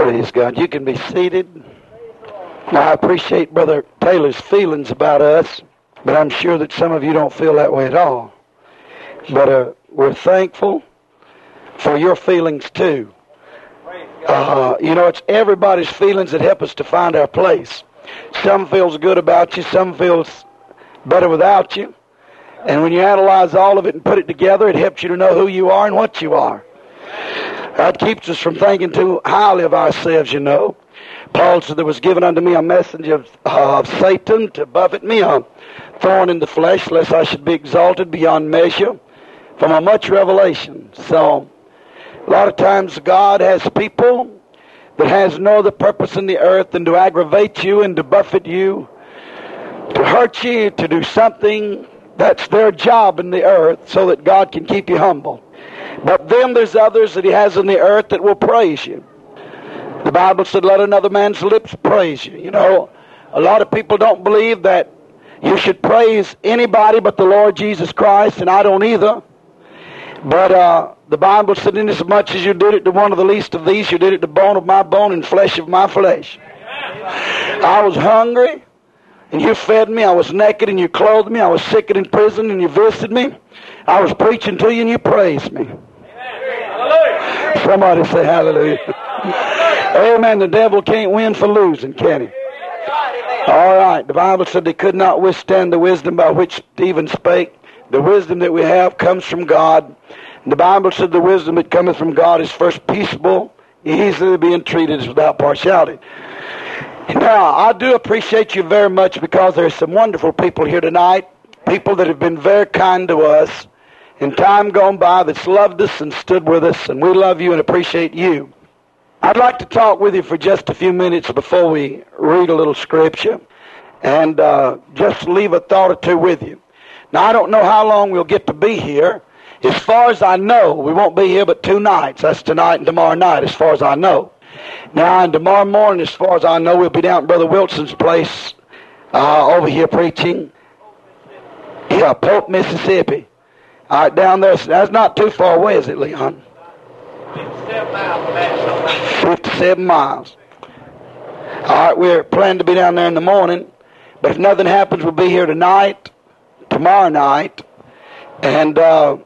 Praise God. You can be seated. Now, I appreciate Brother Taylor's feelings about us, but I'm sure that some of you don't feel that way at all. But we're thankful for your feelings too. It's everybody's feelings that help us to find our place. Some feels good about you, some feels better without you. And when you analyze all of it and put it together, it helps you to know who you are and what you are. That keeps us from thinking too highly of ourselves, you know. Paul said, there was given unto me a message of Satan to buffet me, a thorn in the flesh, lest I should be exalted beyond measure from a much revelation. So, a lot of times God has people that has no other purpose in the earth than to aggravate you and to buffet you, to hurt you, to do something that's their job in the earth so that God can keep you humble. But then there's others that He has in the earth that will praise you. The Bible said, let another man's lips praise you. You know, a lot of people don't believe that you should praise anybody but the Lord Jesus Christ, and I don't either. But the Bible said, inasmuch as you did it to one of the least of these, you did it to bone of my bone and flesh of my flesh. I was hungry, and you fed me. I was naked, and you clothed me. I was sick and in prison, and you visited me. I was preaching to you, and you praised me. Hallelujah. Somebody say hallelujah. Amen. The devil can't win for losing, can he? All right. The Bible said they could not withstand the wisdom by which Stephen spake. The wisdom that we have comes from God. And the Bible said the wisdom that cometh from God is first peaceable, easily being treated as without partiality. Now, I do appreciate you very much because there's some wonderful people here tonight, people that have been very kind to us in time gone by that's loved us and stood with us, and we love you and appreciate you. I'd like to talk with you for just a few minutes before we read a little scripture and just leave a thought or two with you. Now, I don't know how long we'll get to be here. As far as I know, we won't be here but 2 nights. That's tonight and tomorrow night, as far as I know. Now, and tomorrow morning, as far as I know, we'll be down at Brother Wilson's place over here preaching. Yeah, Polk, Mississippi. All right, down there. That's not too far away, is it, Leon? 57 miles from that. 57 miles. All right, we're planning to be down there in the morning. But if nothing happens, we'll be here tonight, tomorrow night. And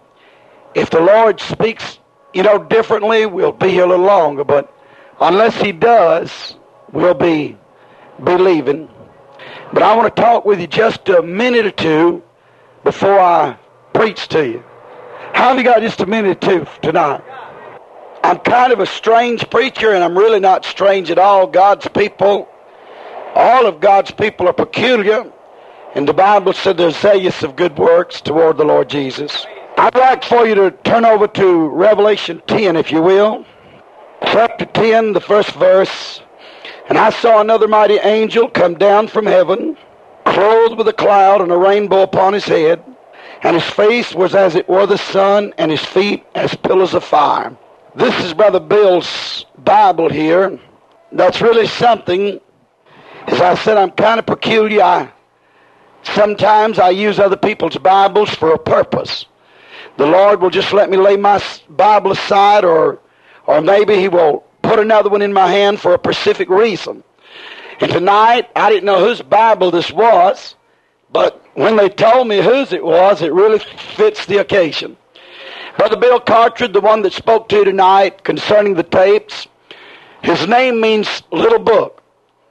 if the Lord speaks, differently, we'll be here a little longer. But unless He does, we'll be leaving. But I want to talk with you just a minute or two before I preach to you. How have you got just a minute or two tonight? I'm kind of a strange preacher, and I'm really not strange at all. God's people, all of God's people are peculiar. And the Bible said they're zealous of good works toward the Lord Jesus. I'd like for you to turn over to Revelation 10, if you will. Chapter 10, the first verse. And I saw another mighty angel come down from heaven, clothed with a cloud and a rainbow upon his head. And his face was as it were the sun, and his feet as pillars of fire. This is Brother Bill's Bible here. That's really something. As I said, I'm kind of peculiar. Sometimes I use other people's Bibles for a purpose. The Lord will just let me lay my Bible aside, or maybe He will put another one in my hand for a specific reason. And tonight, I didn't know whose Bible this was, but when they told me whose it was, it really fits the occasion. Brother Bill Cartridge, the one that spoke to you tonight concerning the tapes, his name means little book.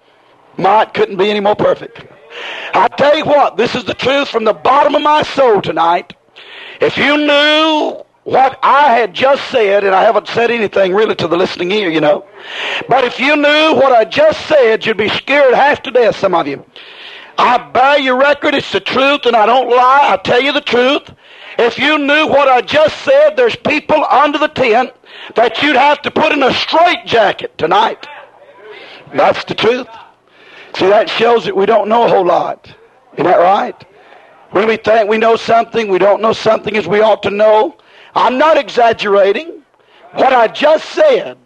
Mine couldn't be any more perfect. I tell you what, this is the truth from the bottom of my soul tonight. If you knew what I had just said, and I haven't said anything really to the listening ear, but if you knew what I just said, you'd be scared half to death, some of you. I bear your record, it's the truth, and I don't lie, I tell you the truth. If you knew what I just said, there's people under the tent that you'd have to put in a straitjacket tonight. That's the truth. See, that shows that we don't know a whole lot. Isn't that right? When we think we know something, we don't know something as we ought to know. I'm not exaggerating. What I just said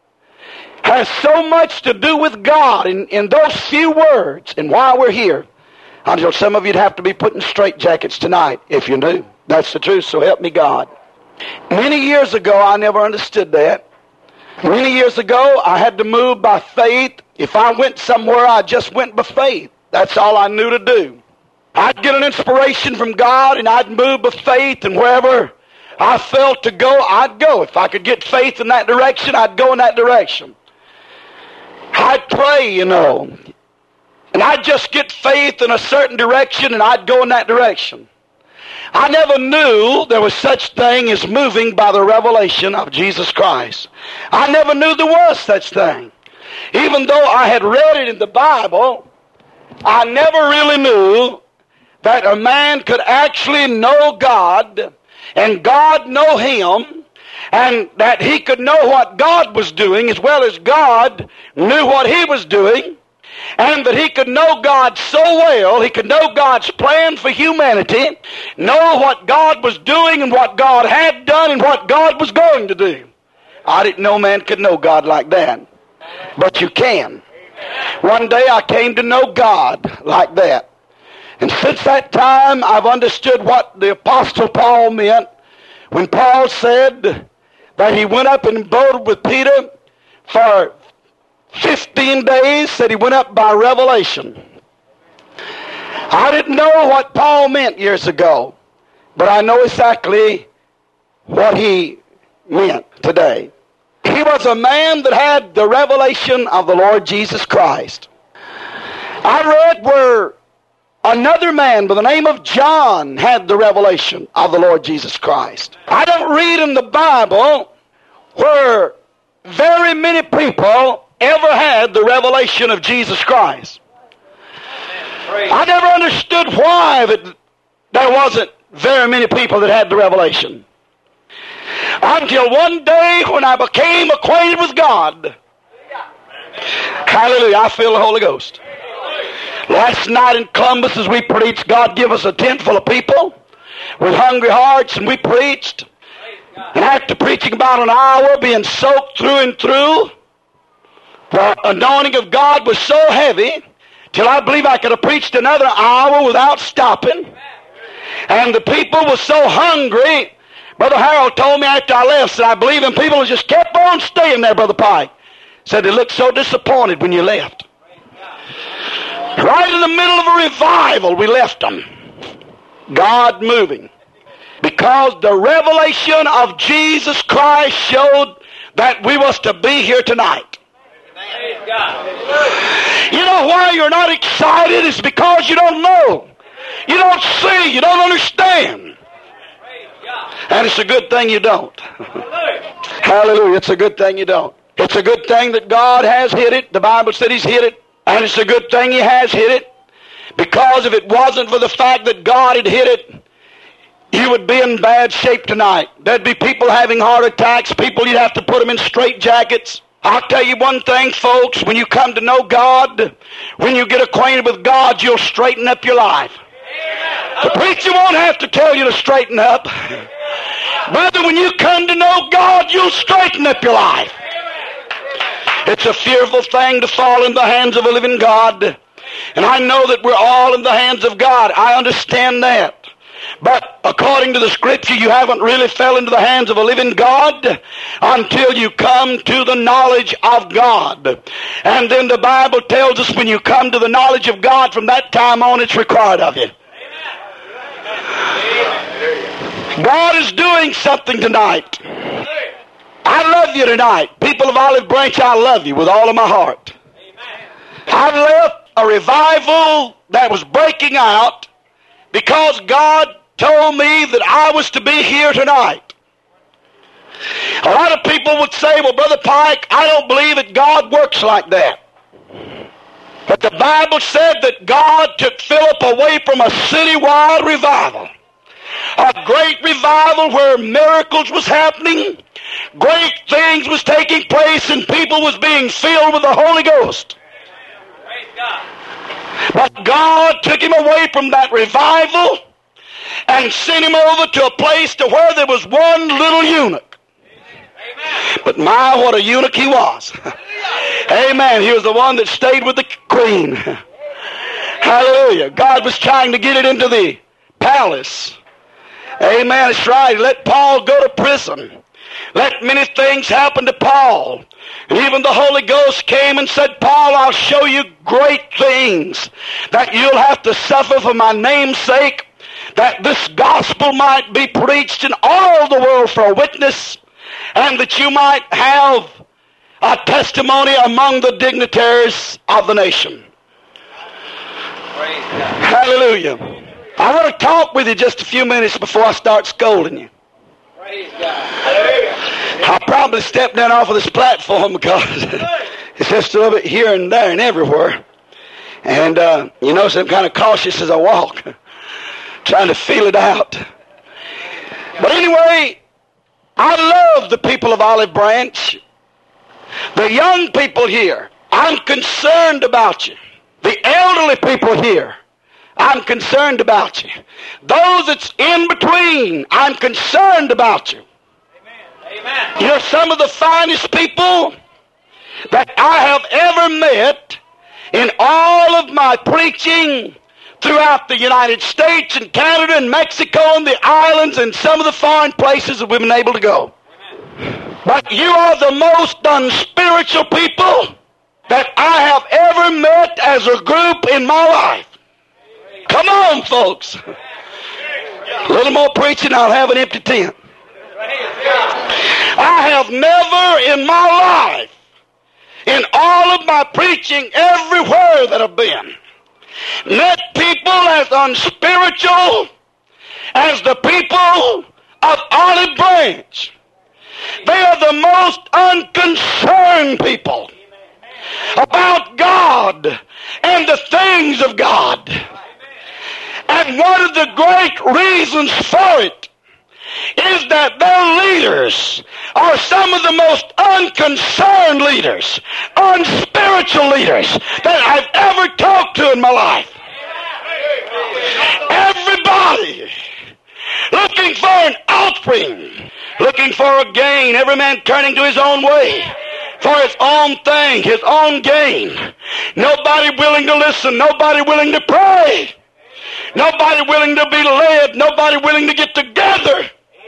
has so much to do with God in those few words and why we're here. Until some of you'd have to be put in straitjackets tonight if you knew. That's the truth, so help me God. Many years ago, I never understood that. Many years ago, I had to move by faith. If I went somewhere, I just went by faith. That's all I knew to do. I'd get an inspiration from God, and I'd move by faith, and wherever I felt to go, I'd go. If I could get faith in that direction, I'd go in that direction. I'd pray, and I'd just get faith in a certain direction, and I'd go in that direction. I never knew there was such thing as moving by the revelation of Jesus Christ. I never knew there was such thing. Even though I had read it in the Bible, I never really knew that a man could actually know God and God know him, and that he could know what God was doing as well as God knew what he was doing, and that he could know God so well, he could know God's plan for humanity, know what God was doing and what God had done and what God was going to do. I didn't know man could know God like that. But you can. One day I came to know God like that. And since that time, I've understood what the Apostle Paul meant when Paul said that he went up and abode with Peter for 15 days, said he went up by revelation. I didn't know what Paul meant years ago, but I know exactly what he meant today. He was a man that had the revelation of the Lord Jesus Christ. I read where another man by the name of John had the revelation of the Lord Jesus Christ. I don't read in the Bible where very many people ever had the revelation of Jesus Christ. I never understood why that there wasn't very many people that had the revelation. Until one day when I became acquainted with God. Hallelujah, I feel the Holy Ghost. Last night in Columbus as we preached, God gave us a tent full of people with hungry hearts, and we preached. And after preaching about an hour, being soaked through and through, the anointing of God was so heavy till I believe I could have preached another hour without stopping. And the people were so hungry. Brother Harold told me after I left, said, I believe in people who just kept on staying there, Brother Pike. Said they looked so disappointed when you left. Right in the middle of a revival, we left them. God moving. Because the revelation of Jesus Christ showed that we was to be here tonight. You know why you're not excited? It's because you don't know. You don't see. You don't understand. And it's a good thing you don't. Hallelujah. It's a good thing you don't. It's a good thing that God has hid it. The Bible said He's hid it. And it's a good thing He has hid it. Because if it wasn't for the fact that God had hid it, you would be in bad shape tonight. There'd be people having heart attacks. People, you'd have to put them in straitjackets. I'll tell you one thing, folks. When you come to know God, when you get acquainted with God, you'll straighten up your life. The preacher won't have to tell you to straighten up. Brother, when you come to know God, you'll straighten up your life. It's a fearful thing to fall in the hands of a living God. And I know that we're all in the hands of God. I understand that. But according to the Scripture, you haven't really fell into the hands of a living God until you come to the knowledge of God. And then the Bible tells us when you come to the knowledge of God, from that time on, it's required of you. God is doing something tonight. I love you tonight. People of Olive Branch, I love you with all of my heart. I left a revival that was breaking out because God told me that I was to be here tonight. A lot of people would say, well, Brother Pike, I don't believe that God works like that. But the Bible said that God took Philip away from a citywide revival. A great revival where miracles was happening, great things was taking place, and people was being filled with the Holy Ghost. But God took him away from that revival and sent him over to a place to where there was one little eunuch. But my, what a eunuch he was. Amen. He was the one that stayed with the queen. Hallelujah. God was trying to get it into the palace. Amen. That's right. Let Paul go to prison. Let many things happen to Paul. And even the Holy Ghost came and said, Paul, I'll show you great things that you'll have to suffer for my name's sake, that this gospel might be preached in all the world for a witness, and that you might have a testimony among the dignitaries of the nation. Hallelujah. I want to talk with you just a few minutes before I start scolding you. Praise God. Hallelujah. I'll probably step down off of this platform because it's just a little bit here and there and everywhere. And you notice I'm kind of cautious as I walk, trying to feel it out. But anyway, I love the people of Olive Branch. The young people here, I'm concerned about you. The elderly people here, I'm concerned about you. Those that's in between, I'm concerned about you. Amen. You're some of the finest people that I have ever met in all of my preaching throughout the United States and Canada and Mexico and the islands and some of the foreign places that we've been able to go. But you are the most unspiritual people that I have ever met as a group in my life. Come on, folks. A little more preaching, I'll have an empty tent. I have never in my life, in all of my preaching everywhere that I've been, met people as unspiritual as the people of Olive Branch. They are the most unconcerned people about God and the things of God. And one of the great reasons for it is that their leaders are some of the most unconcerned leaders, unspiritual leaders that I've ever talked to in my life. Everybody looking for an offering, looking for a gain, every man turning to his own way, for his own thing, his own gain. Nobody willing to listen, nobody willing to pray, nobody willing to be led, nobody willing to get together.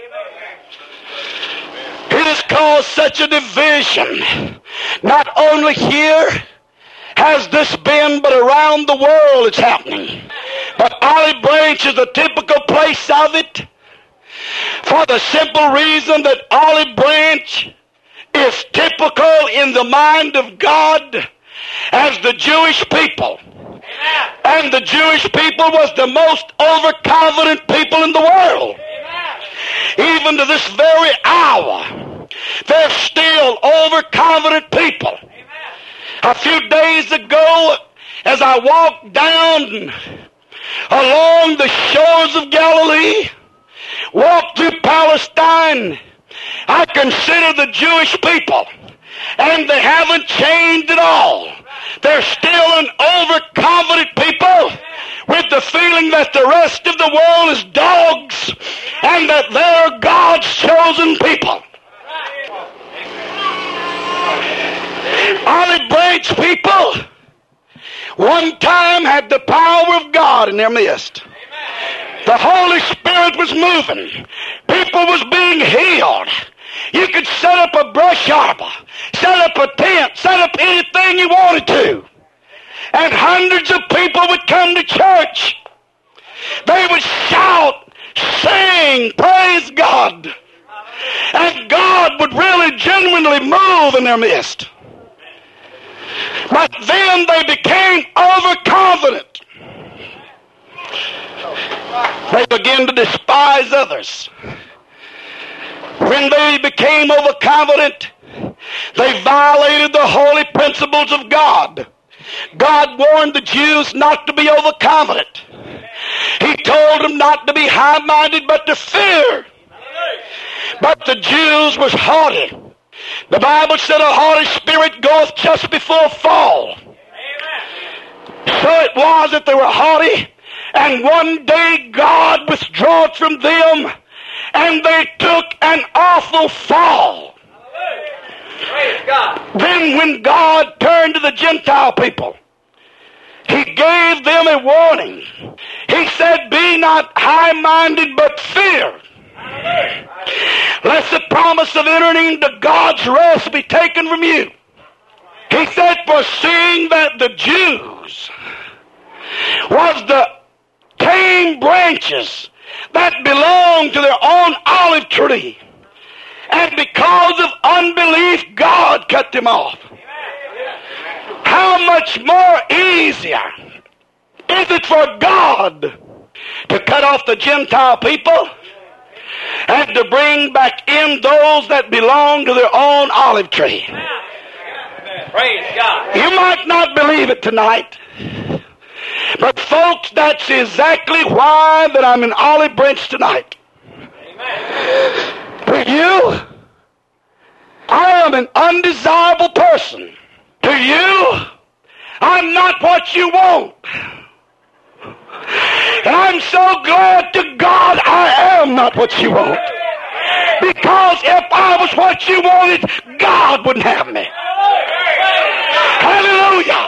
It has caused such a division. Not only here has this been, but around the world it's happening. But Olive Branch is a typical place of it, for the simple reason that Olive Branch is typical in the mind of God as the Jewish people. And the Jewish people was the most overconfident people in the world. Even to this very hour, they're still overconfident people. A few days ago, as I walked down along the shores of Galilee, walked through Palestine, I consider the Jewish people, and they haven't changed at all. They're still an overconfident people with the feeling that the rest of the world is dogs and that they're God's chosen people. Olive Branch people one time had the power of God in their midst. The Holy Spirit was moving. People was being healed. You could set up a brush arbor, set up a tent, set up anything you wanted to. And hundreds of people would come to church. They would shout, sing, praise God. And God would really genuinely move in their midst. But then they became overconfident. They began to despise others. When they became overconfident, they violated the holy principles of God. God warned the Jews not to be overconfident. He told them not to be high-minded, but to fear. But the Jews was haughty. The Bible said a haughty spirit goeth just before fall. So it was that they were haughty, and one day God withdrew from them, and they took an awful fall. Praise God. Then when God turned to the Gentile people, He gave them a warning. He said, be not high-minded, but fear. lest the promise of entering into God's rest be taken from you. He said, for seeing that the Jews was the tame branches that belonged to their own olive tree, and because of unbelief, God cut them off. How much more easier is it for God to cut off the Gentile people and to bring back in those that belong to their own olive tree? Praise God. You might not believe it tonight, but folks, that's exactly why that I'm an olive branch tonight. Amen. For you, I am an undesirable person. To you, I'm not what you want. And I'm so glad to God I am not what you want. Because if I was what you wanted, God wouldn't have me. Hallelujah.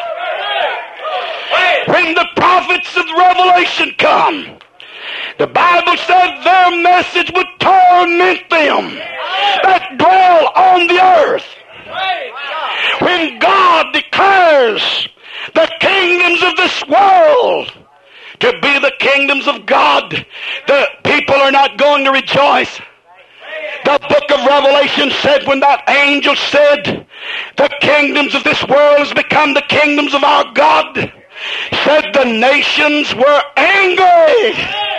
When the prophets of Revelation come, the Bible said their message would torment them that dwell on the earth. When God declares the kingdoms of this world to be the kingdoms of God, the people are not going to rejoice. The book of Revelation said when that angel said, the kingdoms of this world has become the kingdoms of our God, said the nations were angry.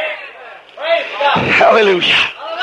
Hallelujah.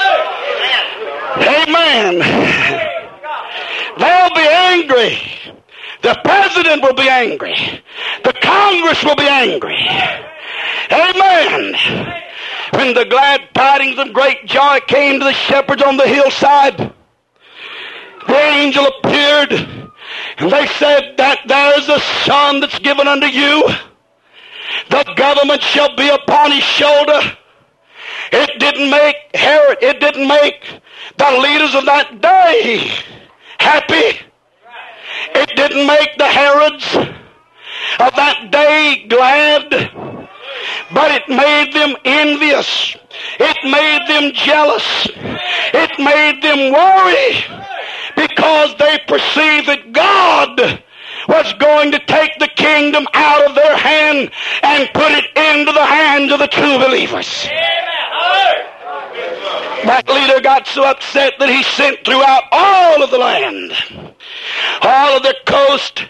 Amen. They'll be angry. The president will be angry. The Congress will be angry. Amen. When the glad tidings of great joy came to the shepherds on the hillside, the angel appeared, and they said that there's a son that's given unto you. The government shall be upon his shoulder. It didn't make Herod, it didn't make the leaders of that day happy. It didn't make the Herods of that day glad, but it made them envious. It made them jealous. It made them worry because they perceived that God was going to take the kingdom out of their hand and put it into the hands of the true believers. That leader got so upset that he sent throughout all of the land, all of the coast,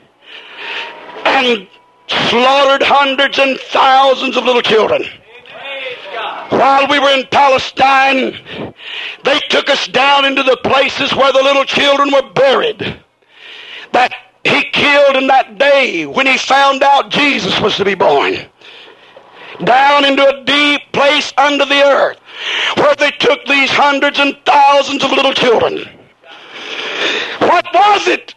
and slaughtered hundreds and thousands of little children. While we were in Palestine, they took us down into the places where the little children were buried, that he killed in that day when he found out Jesus was to be born. Down into a deep place under the earth, where they took these hundreds and thousands of little children. What was it?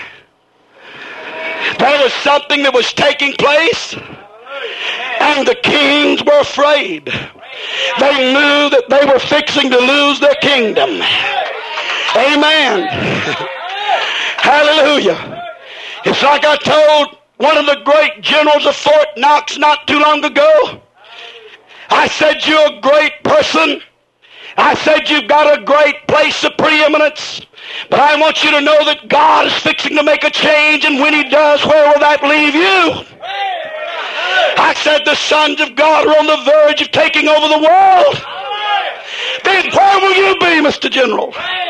There was something that was taking place, and the kings were afraid. They knew that they were fixing to lose their kingdom. Amen. Hallelujah. It's like I told one of the great generals of Fort Knox not too long ago. I said, you're a great person. I said, you've got a great place of preeminence. But I want you to know that God is fixing to make a change, and when he does, where will that leave you? I said, the sons of God are on the verge of taking over the world. Then where will you be, Mr. General?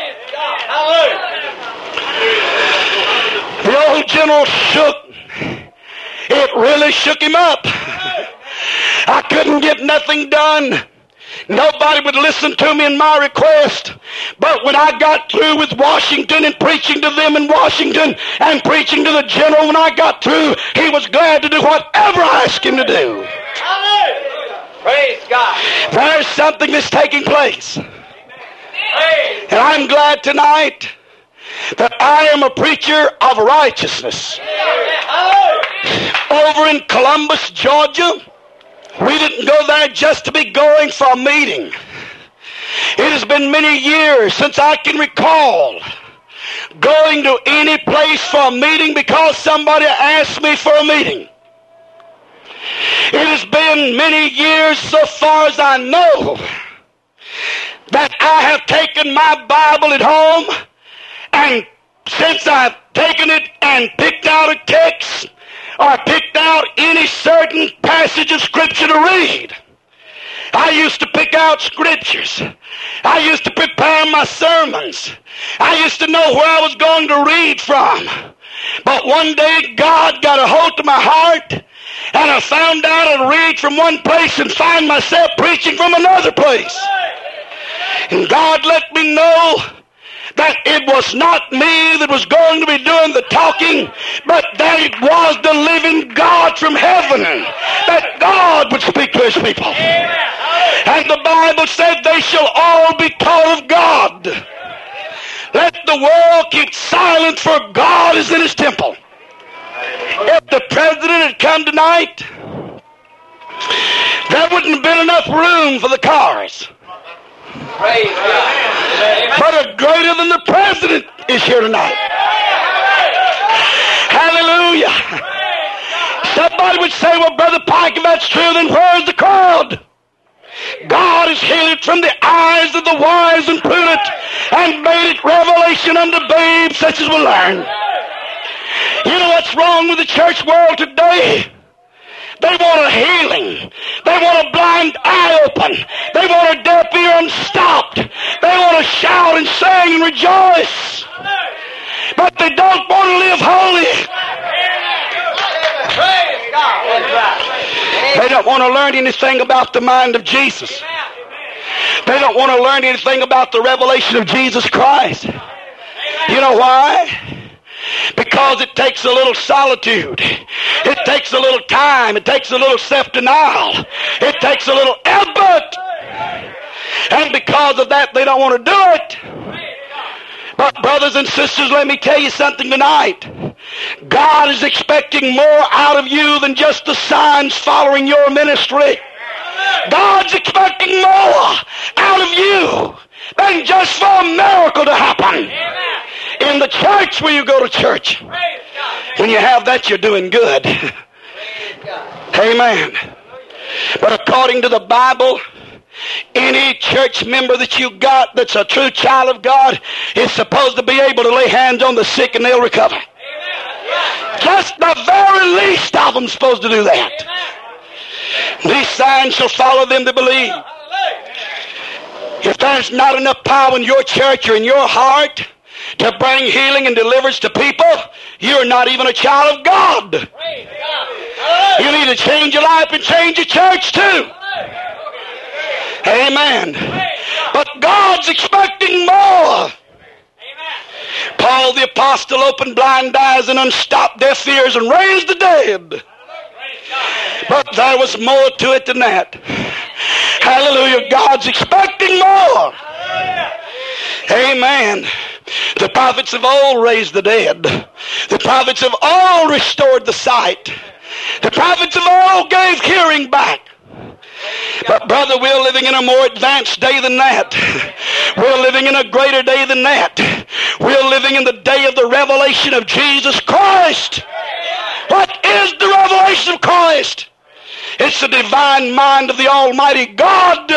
The old general shook. It really shook him up. I couldn't get nothing done. Nobody would listen to me in my request. But when I got through with Washington and preaching to them in Washington and preaching to the general, when I got through, he was glad to do whatever I asked him to do. Praise God. There's something that's taking place. And I'm glad tonight that I am a preacher of righteousness. Over in Columbus, Georgia, we didn't go there just to be going for a meeting. It has been many years since I can recall going to any place for a meeting because somebody asked me for a meeting. It has been many years, so far as I know, that I have taken my Bible at home, and since I've taken it and picked out a text or picked out any certain passage of Scripture to read, I used to pick out Scriptures. I used to prepare my sermons. I used to know where I was going to read from. But one day God got a hold of my heart, and I found out I'd read from one place and find myself preaching from another place. And God let me know that it was not me that was going to be doing the talking, but that it was the living God from heaven, that God would speak to his people. And the Bible said they shall all be taught of God. Let the world keep silent, for God is in his temple. If the president had come tonight, there wouldn't have been enough room for the cars. Praise God. But a greater than the president is here tonight. Hallelujah. Somebody would say, well, Brother Pike, if that's true, then where's the crowd? God has hid it from the eyes of the wise and prudent and made it revelation unto babes such as will learn. You know what's wrong with the church world today? They want a healing. They want a blind eye open. They want a deaf ear unstopped. They want to shout and sing and rejoice. But they don't want to live holy. Praise God. That's right. They don't want to learn anything about the mind of Jesus. They don't want to learn anything about the revelation of Jesus Christ. You know why? Because it takes a little solitude. It takes a little time. It takes a little self-denial. It takes a little effort. And because of that, they don't want to do it. But brothers and sisters, let me tell you something tonight. God is expecting more out of you than just the signs following your ministry. God's expecting more out of you than just for a miracle to happen. In the church where you go to church, when you have that, you're doing good. Amen. But according to the Bible, any church member that you got that's a true child of God is supposed to be able to lay hands on the sick and they'll recover. Just the very least of them supposed to do that. These signs shall follow them that believe. If there's not enough power in your church or in your heart to bring healing and deliverance to people, you're not even a child of God. You need to change your life and change your church too. Amen. But God's expecting more. Paul the apostle opened blind eyes and unstopped deaf ears and raised the dead. But there was more to it than that. Hallelujah. God's expecting more. Amen. The prophets of old raised the dead. The prophets of old restored the sight. The prophets of old gave hearing back. But brother, we're living in a more advanced day than that. We're living in a greater day than that. We're living in the day of the revelation of Jesus Christ. What is the revelation of Christ? It's the divine mind of the Almighty God.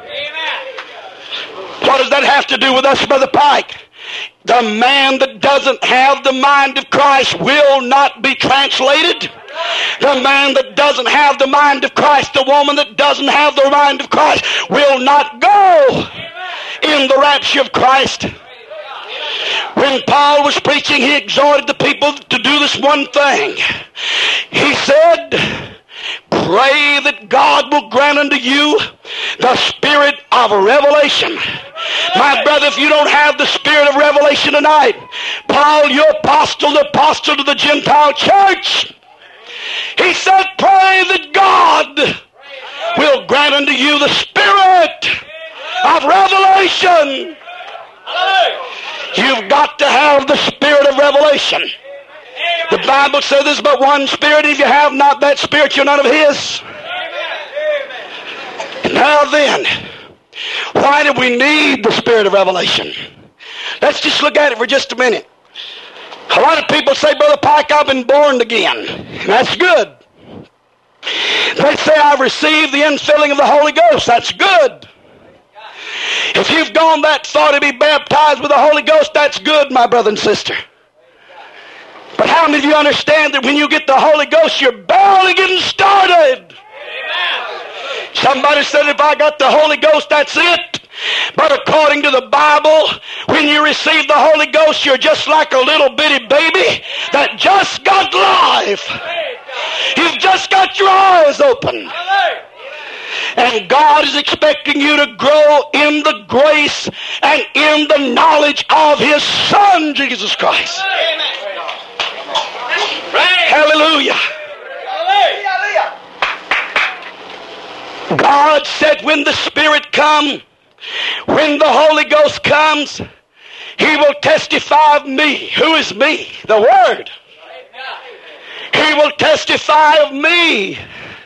What does that have to do with us, Brother Pike? The man that doesn't have the mind of Christ will not be translated. The man that doesn't have the mind of Christ, the woman that doesn't have the mind of Christ, will not go in the rapture of Christ. When Paul was preaching, he exhorted the people to do this one thing. He said, pray that God will grant unto you the spirit of revelation. My brother, if you don't have the spirit of revelation tonight, Paul, your apostle, the apostle to the Gentile church, he said, pray that God will grant unto you the spirit of revelation. You've got to have the spirit of revelation. The Bible says there's but one spirit. If you have not that spirit, you're none of his. Now then, why do we need the spirit of revelation? Let's just look at it for just a minute. A lot of people say, Brother Pike, I've been born again. That's good. They say, I've received the infilling of the Holy Ghost. That's good. If you've gone that far to be baptized with the Holy Ghost, that's good, my brother and sister. But how many of you understand that when you get the Holy Ghost, you're barely getting started? Somebody said, if I got the Holy Ghost, that's it. But according to the Bible, when you receive the Holy Ghost, you're just like a little bitty baby that just got life. You've just got your eyes open. And God is expecting you to grow in the grace and in the knowledge of His Son, Jesus Christ. Hallelujah. God said when the Spirit comes, when the Holy Ghost comes, He will testify of me. Who is me? The Word. He will testify of me.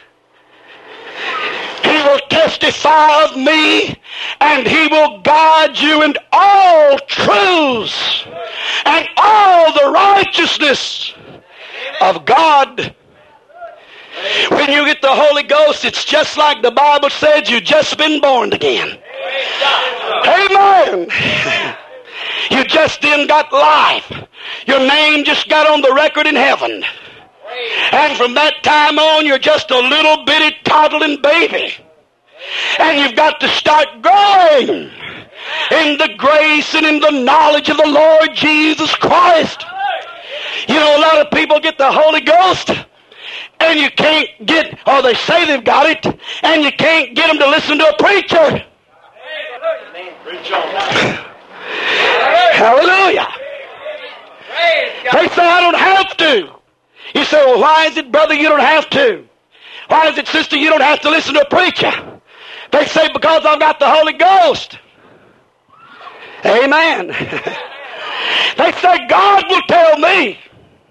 He will testify of me, and He will guide you in all truths and all the righteousness of God. When you get the Holy Ghost, it's just like the Bible said, you've just been born again. Amen. You just then got life. Your name just got on the record in heaven. And from that time on, you're just a little bitty toddling baby. And you've got to start growing in the grace and in the knowledge of the Lord Jesus Christ. You know, a lot of people get the Holy Ghost, and you can't get, or they say they've got it, and you can't get them to listen to a preacher. Hallelujah. They say, I don't have to. You say, well, why is it, brother, you don't have to? Why is it, sister, you don't have to listen to a preacher? They say, because I've got the Holy Ghost. Amen. They say, God will tell me.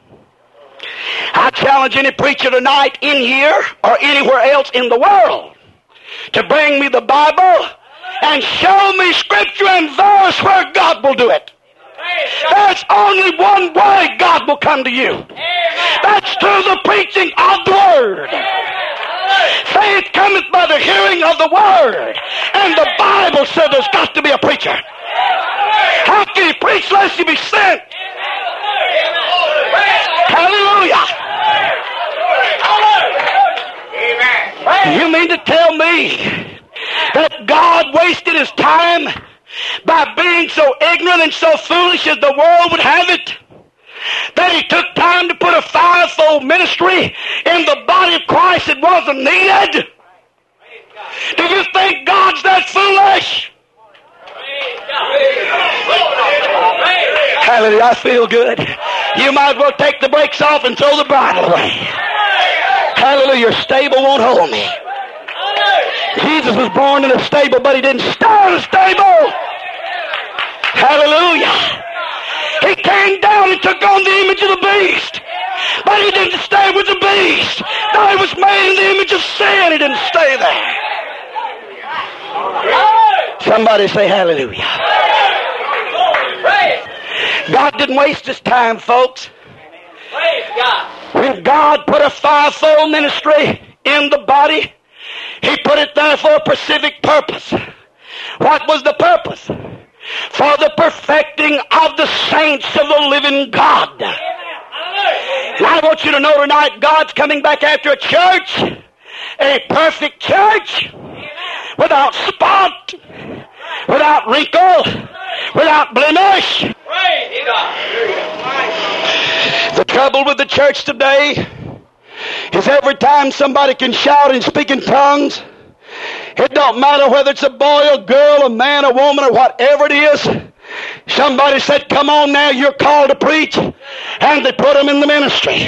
I challenge any preacher tonight in here or anywhere else in the world to bring me the Bible and show me scripture and verse where God will do it. There's only one way God will come to you. That's through the preaching of the Word. Faith cometh by the hearing of the Word. And the Bible said there's got to be a preacher. How can you preach lest you be sent? Hallelujah. You mean to tell me that God wasted His time by being so ignorant and so foolish as the world would have it, that He took time to put a fivefold ministry in the body of Christ that wasn't needed? Do you think God's that foolish? Hallelujah, I feel good. You might as well take the brakes off and throw the bridle away. Hallelujah, your stable won't hold me. Jesus was born in a stable, but He didn't start a stable. Hallelujah. He came down and took on the image of the beast, but He didn't stay with the beast. No, He was made in the image of sin. He didn't stay there. Somebody say hallelujah. God didn't waste His time, folks. When God put a fivefold ministry in the body, He put it there for a specific purpose. What was the purpose? For the perfecting of the saints of the living God. Now I want you to know tonight, God's coming back after a church, a perfect church, without spot, without wrinkle, without blemish. The trouble with the church today is every time somebody can shout and speak in tongues, it don't matter whether it's a boy or girl, a man or woman or whatever it is. Somebody said, come on now, you're called to preach. And they put them in the ministry.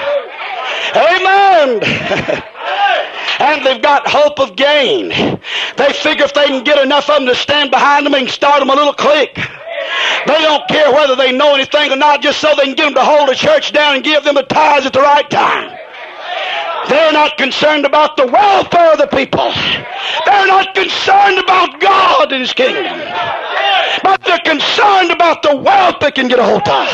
Amen. And they've got hope of gain. They figure if they can get enough of them to stand behind them, they can start them a little clique. They don't care whether they know anything or not, just so they can get them to hold the church down and give them the tithes at the right time. They're not concerned about the welfare of the people. They're not concerned about God and His kingdom. But they're concerned about the wealth they can get a hold of.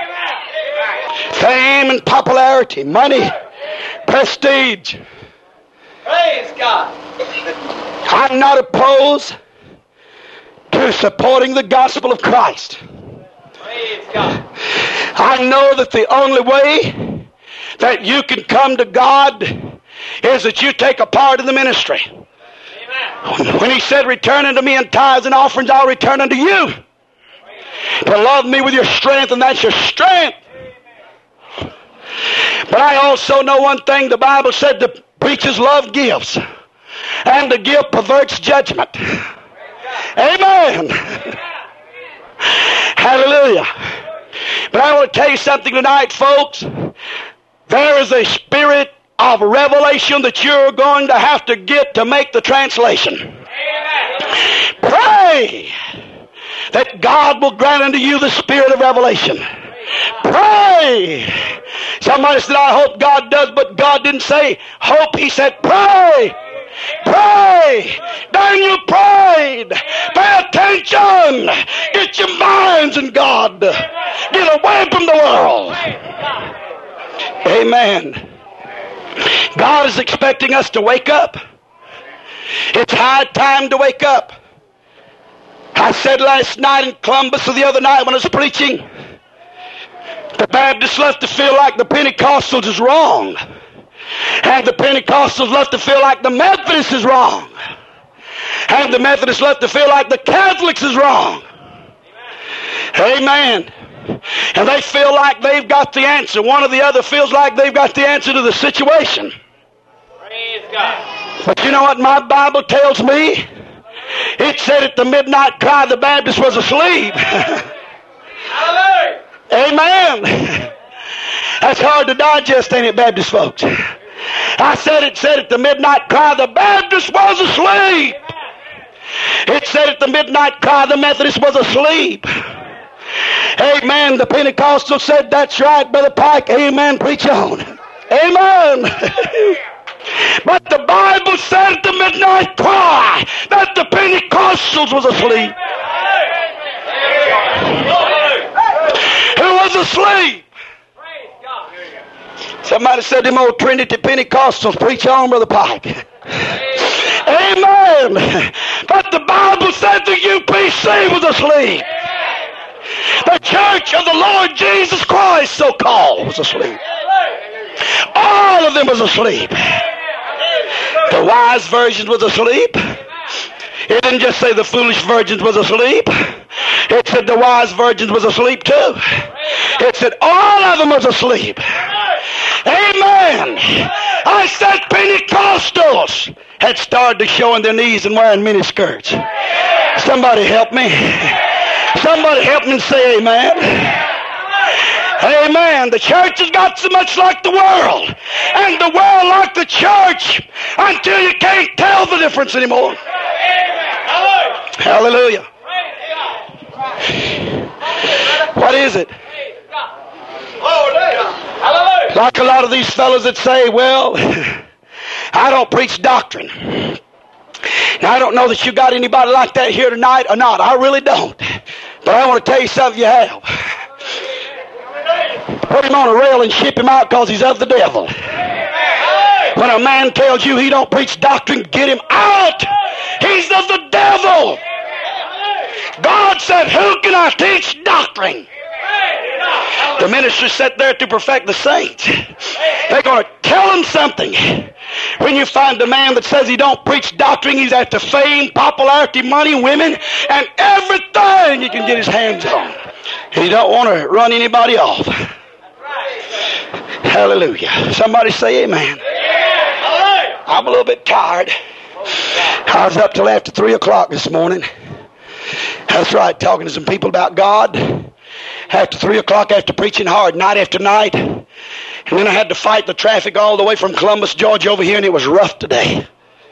Fame and popularity, money, prestige. Praise God. I'm not opposed to supporting the gospel of Christ. Praise God. I know that the only way that you can come to God is that you take a part in the ministry. Amen. When he said, return unto me in tithes and offerings, I'll return unto you. To love me with your strength, and that's your strength. But I also know one thing. The Bible said the preachers love gifts, and the gift perverts judgment. Amen. Hallelujah. But I want to tell you something tonight, folks. There is a spirit of revelation that you're going to have to get to make the translation. Amen. Pray that God will grant unto you the spirit of revelation. Pray. Somebody said, I hope God does, but God didn't say hope. He said pray. Pray. Daniel prayed. Pay attention. Get your minds in God. Get away from the world. Amen. God is expecting us to wake up. It's high time to wake up. I said last night in Columbus, or the other night when I was preaching, the Baptists left to feel like the Pentecostals is wrong. And the Pentecostals left to feel like the Methodists is wrong. And the Methodists left to feel like the Catholics is wrong. Amen. And they feel like they've got the answer. One or the other feels like they've got the answer to the situation. Praise God. But you know what my Bible tells me? It said at the midnight cry the Baptist was asleep. Hallelujah. Amen. That's hard to digest, ain't it, Baptist folks? I said it said at the midnight cry the Baptist was asleep. It said at the midnight cry the Methodist was asleep. Amen. The Pentecostal said, that's right, Brother Pike. Amen. Preach on. Amen. But the Bible said at the midnight cry that the Pentecostals was asleep. Who was asleep? Somebody said them old Trinity Pentecostals. Preach on, Brother Pike. Amen. But the Bible said the UPC was asleep. The Church of the Lord Jesus Christ, so called, was asleep. All of them was asleep. The wise virgins was asleep. It didn't just say the foolish virgins was asleep. It said the wise virgins was asleep too. It said all of them was asleep. Amen. I said Pentecostals had started to show on their knees and wearing mini skirts. Somebody help me. Somebody help me and say amen. Amen. The church has got so much like the world, and the world like the church, until you can't tell the difference anymore. Hallelujah. What is it? Like a lot of these fellows that say, well, I don't preach doctrine. Now, I don't know that you got anybody like that here tonight or not. I really don't. But I want to tell you something you have. Put him on a rail and ship him out because he's of the devil. When a man tells you he don't preach doctrine, get him out. He's of the devil. God said, who can I teach doctrine? The ministers sat there to perfect the saints. They're going to tell them something. When you find a man that says he don't preach doctrine, he's after fame, popularity, money, women, and everything he can get his hands on. He don't want to run anybody off. Hallelujah. Somebody say amen. I'm a little bit tired. I was up till after 3 o'clock this morning. That's right, talking to some people about God. After 3 o'clock, after preaching hard, night after night. And then I had to fight the traffic all the way from Columbus, Georgia over here, and it was rough today.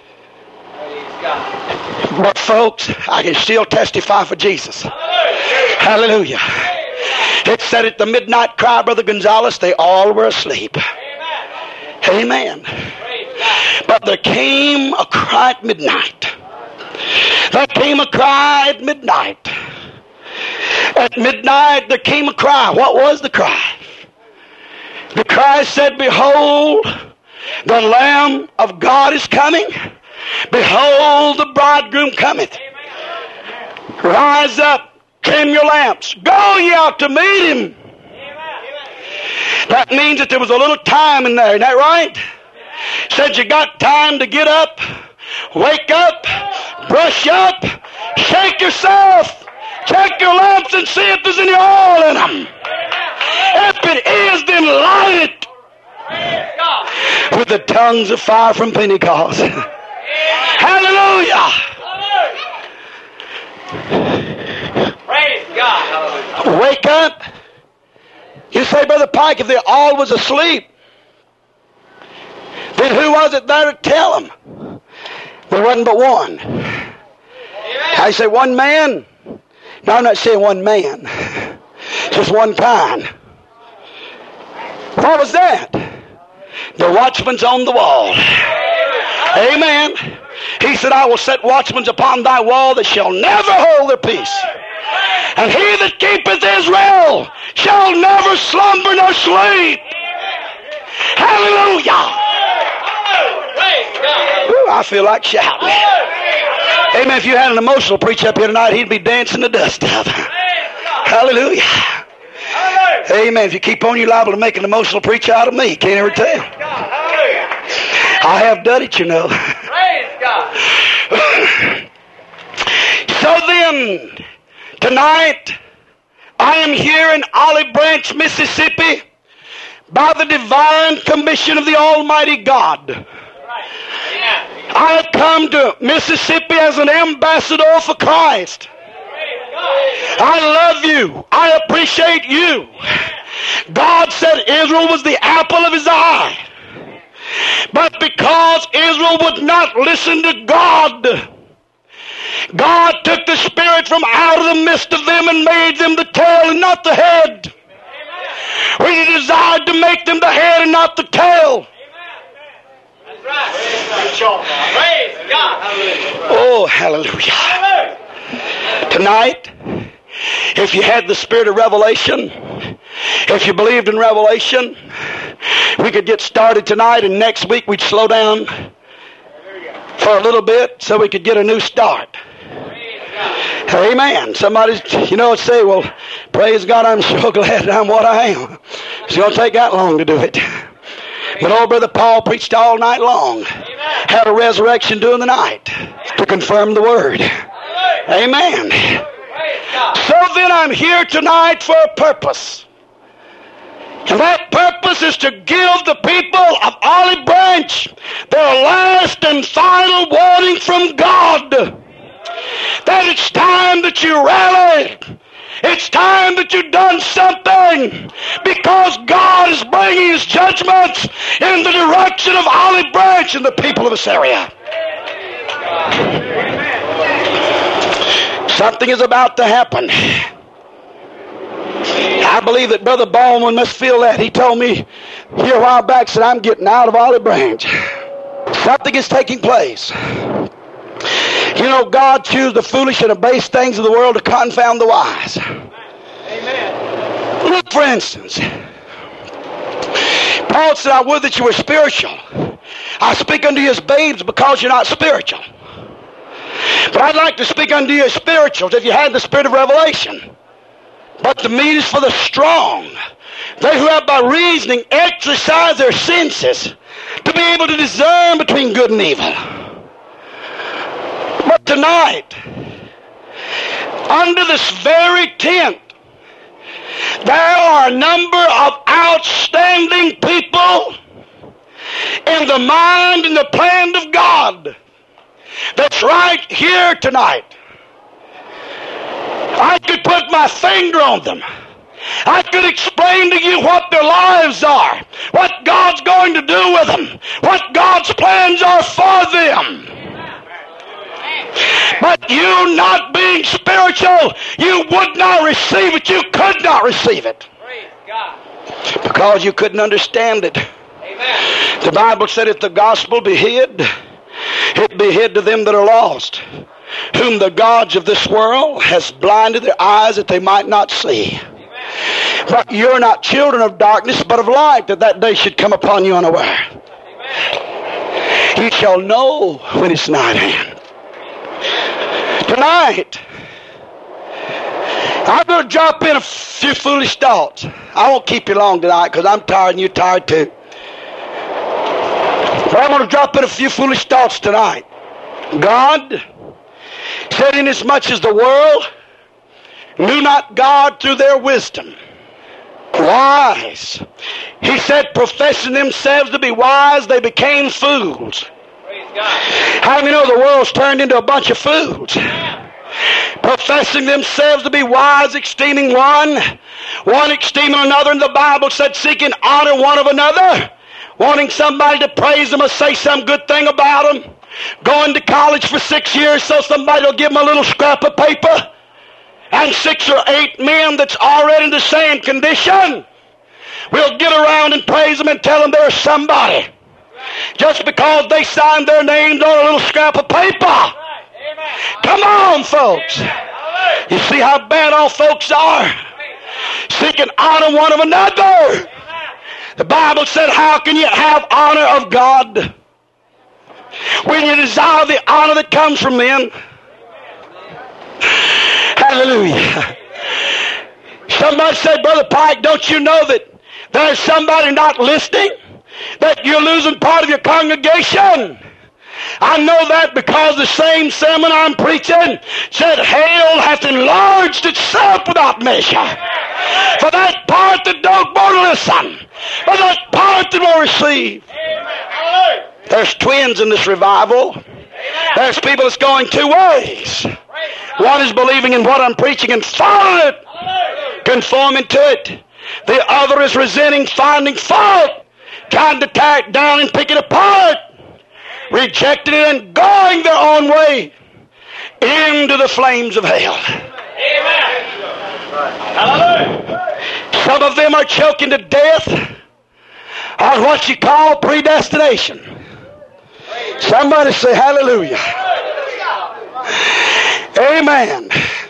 But folks, I can still testify for Jesus. Hallelujah. It said at the midnight cry, Brother Gonzales, they all were asleep. Amen. But there came a cry at midnight. There came a cry at midnight. At midnight there came a cry. What was the cry? The cry said, behold, the Lamb of God is coming. Behold, the bridegroom cometh. Rise up, trim your lamps. Go ye out to meet him. That means that there was a little time in there. Isn't that right? Said you got time to get up, wake up, brush up, shake yourself, check your lamps and see if there's any oil in them. If it is, then light it with the tongues of fire from Pentecost. Hallelujah. Praise God. Wake up. You say, Brother Pike, if they all was asleep, then who was it there to tell them? There wasn't but one. I say one man. No, I'm not saying one man. Just one kind. What was that? The watchman's on the wall. Amen. He said, I will set watchmen upon thy wall that shall never hold their peace. And he that keepeth Israel shall never slumber nor sleep. Hallelujah. Ooh, I feel like shouting. Amen. If you had an emotional preacher up here tonight, he'd be dancing the dust up. Hallelujah. Amen. If you keep on, you're liable to make an emotional preacher out of me. Can't ever tell. I have done it, you know. Praise God. So then, tonight, I am here in Olive Branch, Mississippi, by the divine commission of the Almighty God. I have come to Mississippi as an ambassador for Christ. I love you. I appreciate you. God said Israel was the apple of his eye. But because Israel would not listen to God, God took the Spirit from out of the midst of them and made them the tail and not the head. When he desired to make them the head and not the tail. That's right. Praise God. Oh, hallelujah. Tonight, if you had the spirit of revelation, if you believed in revelation, we could get started tonight, and next week we'd slow down for a little bit so we could get a new start. Amen. Somebody's, say, well, praise God, I'm so glad I'm what I am. It's going to take that long to do it. But old Brother Paul preached all night long. Had a resurrection during the night to confirm the word. Amen. So then I'm here tonight for a purpose. And that purpose is to give the people of Olive Branch their last and final warning from God. That it's time that you rally. It's time that you've done something, because God is bringing his judgments in the direction of Olive Branch and the people of this area. Something is about to happen. I believe that Brother Baldwin must feel that. He told me here a while back, said, I'm getting out of Olive Branch. Something is taking place. God chose the foolish and the base things of the world to confound the wise. Amen. Look, for instance, Paul said, I would that you were spiritual. I speak unto you as babes because you're not spiritual. But I'd like to speak unto you as spirituals if you had the spirit of revelation. But the meat is for the strong. They who have by reasoning exercise their senses to be able to discern between good and evil. But tonight, under this very tent, there are a number of outstanding people in the mind and the plan of God that's right here tonight. I could put my finger on them. I could explain to you what their lives are, what God's going to do with them, what God's plans are for them. But you not being spiritual, you would not receive it. You could not receive it. Because you couldn't understand it. Amen. The Bible said if the gospel be hid, it be hid to them that are lost, whom the gods of this world has blinded their eyes that they might not see. Amen. But you're not children of darkness, but of light, that day should come upon you unaware. Amen. You shall know when it's night hand. Tonight, I'm going to drop in a few foolish thoughts. I won't keep you long tonight because I'm tired and you're tired too. But I'm going to drop in a few foolish thoughts tonight. God said, inasmuch as the world knew not God through their wisdom, wise. He said, professing themselves to be wise, they became fools. Praise God. How do you know the world's turned into a bunch of fools? Professing themselves to be wise, esteeming one esteeming another, and the Bible said, seeking honor one of another, wanting somebody to praise them or say some good thing about them, going to college for 6 years so somebody will give them a little scrap of paper, and 6 or 8 men that's already in the same condition will get around and praise them and tell them they're somebody just because they signed their names on a little scrap of paper. Come on, folks. You see how bad all folks are? Seeking honor one of another. The Bible said, how can you have honor of God when you desire the honor that comes from men? Hallelujah. Somebody said, Brother Pike, don't you know that there's somebody not listening? That you're losing part of your congregation? I know that because the same sermon I'm preaching said, hell hath enlarged itself without measure. For that part that don't want to listen, for that part that will receive. There's twins in this revival. There's people that's going 2 ways. One is believing in what I'm preaching and following it, conforming to it. The other is resenting, finding fault, trying to tear it down and pick it apart, rejecting it and going their own way into the flames of hell. Amen. Hallelujah. Some of them are choking to death on what you call predestination. Somebody say hallelujah. Amen.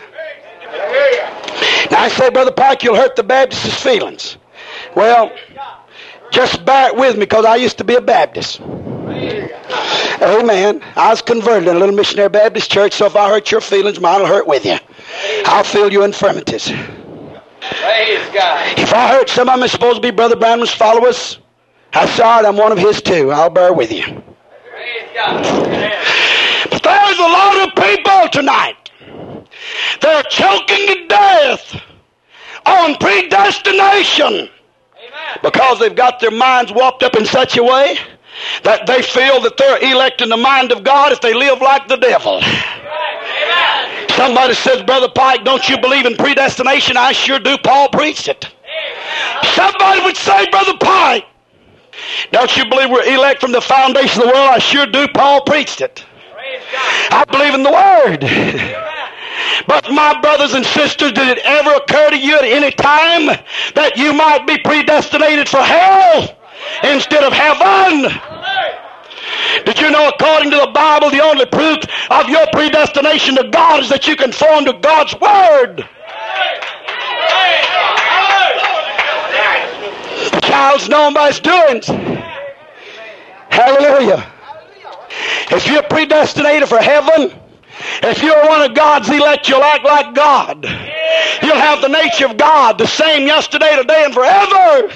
Now I say, Brother Pike, you'll hurt the Baptist's feelings. Well, just bear it with me because I used to be a Baptist. Amen. I was converted in a little missionary Baptist church, so if I hurt your feelings, mine will hurt with you. I'll feel your infirmities. Praise God. If I hurt some of them that's supposed to be Brother Branham's followers, I'm sorry, I'm one of his too. I'll bear with you. Praise God. But there's a lot of people tonight. They're choking to death on predestination. Amen. Because they've got their minds warped up in such a way that they feel that they're elect in the mind of God if they live like the devil. Amen. Somebody says, Brother Pike, don't you believe in predestination? I sure do. Paul preached it. Somebody would say, Brother Pike, don't you believe we're elect from the foundation of the world? I sure do. Paul preached it. I believe in the Word. But my brothers and sisters, did it ever occur to you at any time that you might be predestinated for hell instead of heaven? Did you know, according to the Bible, the only proof of your predestination to God is that you conform to God's Word? The child's known by his doings. Hallelujah. If you're predestinated for heaven, if you're one of God's elect, you'll act like God. You'll have the nature of God, the same yesterday, today, and forever.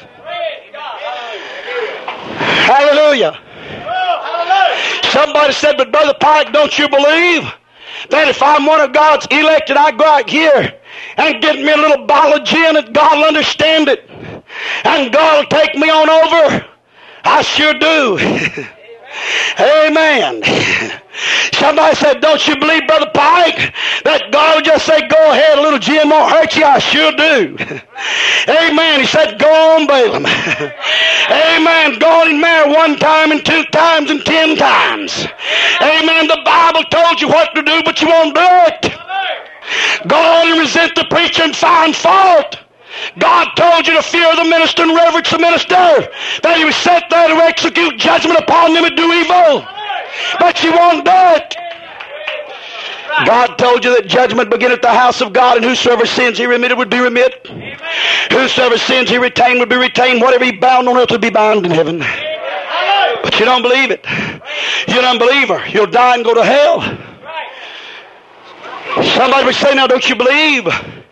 Hallelujah. Somebody said, but Brother Pike, don't you believe that if I'm one of God's elect and I go out here and get me a little bottle of gin, that God will understand it and God will take me on over? I sure do. Amen. Somebody said, don't you believe, Brother Pike, that God will just say, go ahead, a little gin won't hurt you? I sure do. Amen. He said, go on, Balaam. Amen. Go on and marry 1 time and 2 times and 10 times. Amen. The Bible told you what to do, but you won't do it. Go on and resent the preacher and find fault. God told you to fear the minister and reverence the minister, that he was set there to execute judgment upon them that do evil. But you won't do it. God told you that judgment beginneth at the house of God, and whosoever sins he remitted would be remitted. Whosoever sins he retained would be retained. Whatever he bound on earth would be bound in heaven. But you don't believe it. You're an unbeliever. You'll die and go to hell. Somebody would say, now don't you believe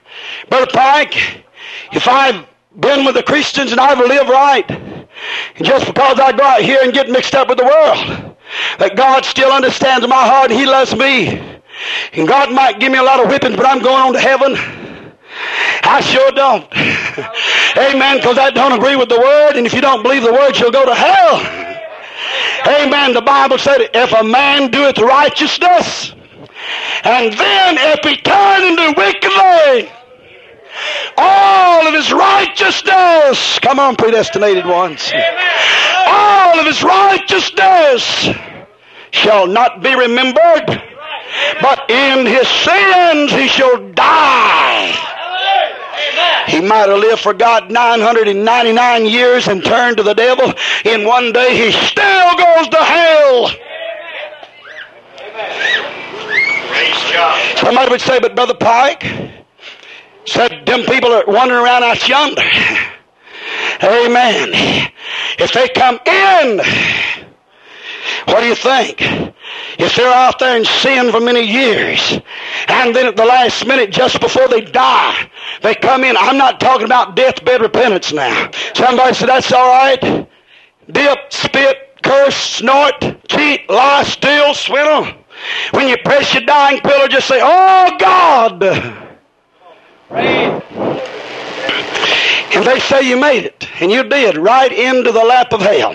Brother Pike, if I've been with the Christians and I've lived right, and just because I go out here and get mixed up with the world, that God still understands my heart and He loves me. And God might give me a lot of whippings, but I'm going on to heaven. I sure don't. Amen, because I don't agree with the Word, and if you don't believe the Word, you'll go to hell. Amen. The Bible said, if a man doeth righteousness, and then if he turn into wickedly, all of his righteousness, come on, predestinated ones, all of his righteousness shall not be remembered, but in his sins he shall die. He might have lived for God 999 years and turned to the devil. In one day he still goes to hell. Somebody would say, but Brother Pike said, them people are wandering around out yonder. Amen. If they come in, what do you think? If they're out there in sin for many years, and then at the last minute, just before they die, they come in. I'm not talking about deathbed repentance now. Somebody said, that's all right. Dip, spit, curse, snort, cheat, lie, steal, swindle. When you press your dying pillow, just say, oh God. And they say you made it, and you did, right into the lap of hell.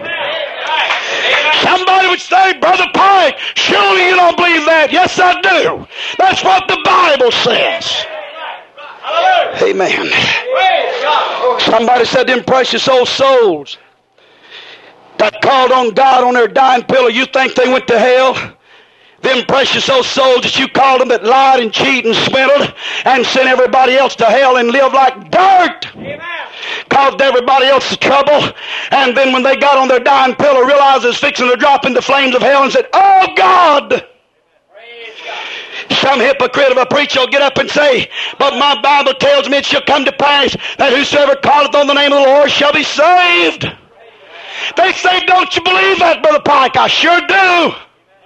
Somebody would say, Brother Pike, surely you don't believe that. Yes, I do. That's what the Bible says. Amen. Somebody said, them precious old souls that called on God on their dying pillow, you think they went to hell? Them precious old souls that you called them that lied and cheated and swindled and sent everybody else to hell and lived like dirt. Caused everybody else the trouble. And then when they got on their dying pillow, realized it's fixing to drop into the flames of hell and said, oh God. Some hypocrite of a preacher will get up and say, but my Bible tells me it shall come to pass that whosoever calleth on the name of the Lord shall be saved. They say, don't you believe that, Brother Pike? I sure do.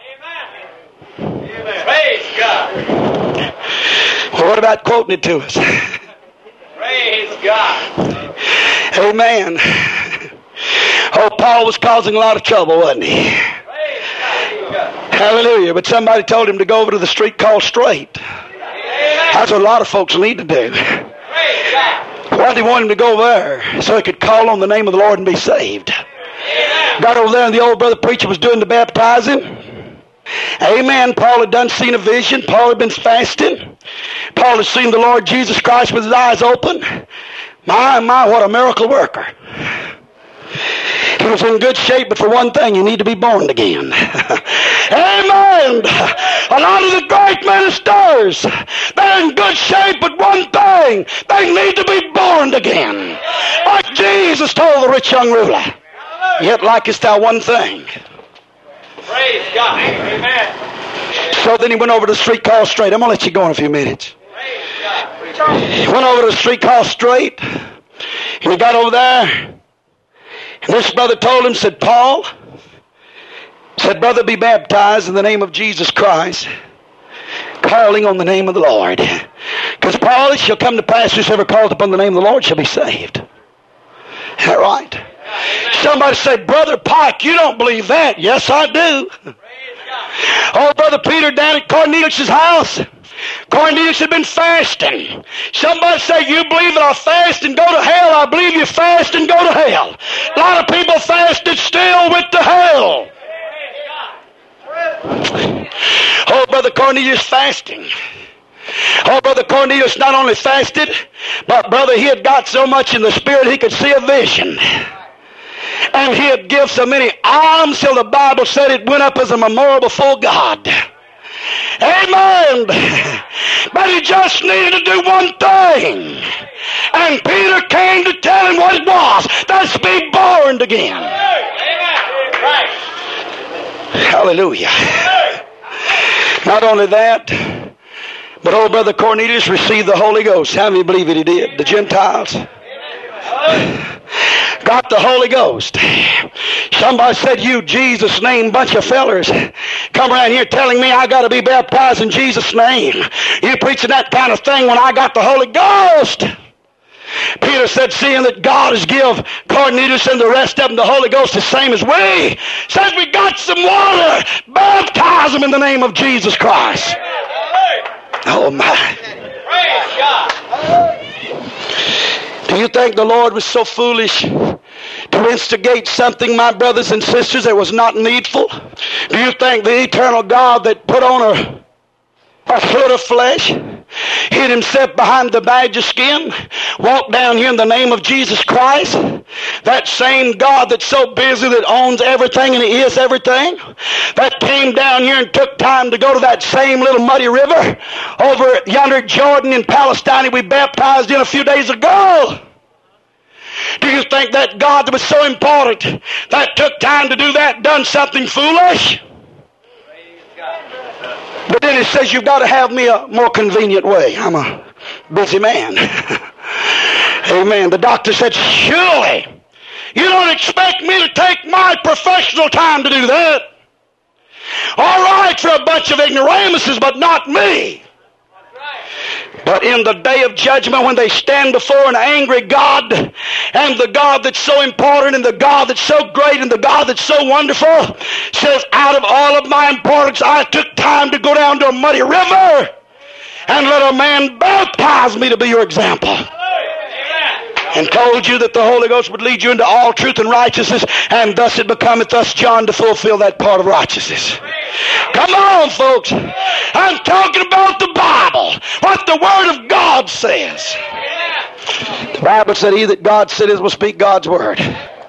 Praise God. Well, what about quoting it to us? Praise God. Amen. Oh, Paul was causing a lot of trouble, wasn't he? Praise God. Hallelujah. But somebody told him to go over to the street called Straight. That's what a lot of folks need to do. Praise God. Why did he want him to go there? So he could call on the name of the Lord and be saved. Amen. Got over there and the old brother preacher was doing the baptizing. Amen. Paul had done seen a vision. Paul had been fasting. Paul had seen the Lord Jesus Christ with his eyes open. My, what a miracle worker. He was in good shape, but for one thing, you need to be born again. Amen. A lot of the great ministers, they're in good shape, but one thing, they need to be born again. Like Jesus told the rich young ruler. Yet likest thou one thing. Praise God. Amen. So then he went over to the street called Straight. I'm going to let you go in a few minutes. Praise God. He went over to the street called Straight. And he got over there. And this brother told him, said, Paul, said, brother, be baptized in the name of Jesus Christ, calling on the name of the Lord. Because Paul, it shall come to pass, whosoever calleth upon the name of the Lord shall be saved. Is that right? Somebody say, Brother Pike, you don't believe that. Yes, I do. Oh, Brother Peter down at Cornelius' house. Cornelius had been fasting. Somebody say, you believe that I fast and go to hell? I believe you fast and go to hell. A lot of people fasted, still went to hell. Oh, Brother Cornelius fasting. Oh, Brother Cornelius not only fasted, but brother, he had got so much in the spirit he could see a vision. And he had given so many alms till the Bible said it went up as a memorial before God. Amen. But he just needed to do one thing. And Peter came to tell him what it was. That's be born again. Amen. Right. Hallelujah. Not only that, but old Brother Cornelius received the Holy Ghost. How many believe it he did? The Gentiles. got the Holy Ghost. Somebody said, you Jesus name bunch of fellers come around here telling me I got to be baptized in Jesus name. You preaching that kind of thing when I got the Holy Ghost. Peter said, seeing that God has give Cornelius and the rest of them the Holy Ghost the same as we, says we got some water, baptize them in the name of Jesus Christ. Oh my. Praise God. Do you think the Lord was so foolish to instigate something, my brothers and sisters, that was not needful? Do you think the eternal God that put on a foot of flesh, hid himself behind the badger skin, walked down here in the name of Jesus Christ, that same God that's so busy that owns everything and he is everything, that came down here and took time to go to that same little muddy river over yonder Jordan in Palestine we baptized in a few days ago? Do you think that God that was so important that took time to do that done something foolish? But then it says you've got to have me a more convenient way. I'm a busy man. Amen. The doctor said, surely you don't expect me to take my professional time to do that. All right for a bunch of ignoramuses, but not me. But in the day of judgment, when they stand before an angry God, and the God that's so important, and the God that's so great, and the God that's so wonderful, says, out of all of my importance, I took time to go down to a muddy river and let a man baptize me to be your example. And told you that the Holy Ghost would lead you into all truth and righteousness, and thus it becometh us, John, to fulfill that part of righteousness. Come on, folks. I'm talking about the Bible, what the Word of God says. The Bible said, he that God sent is will speak God's Word.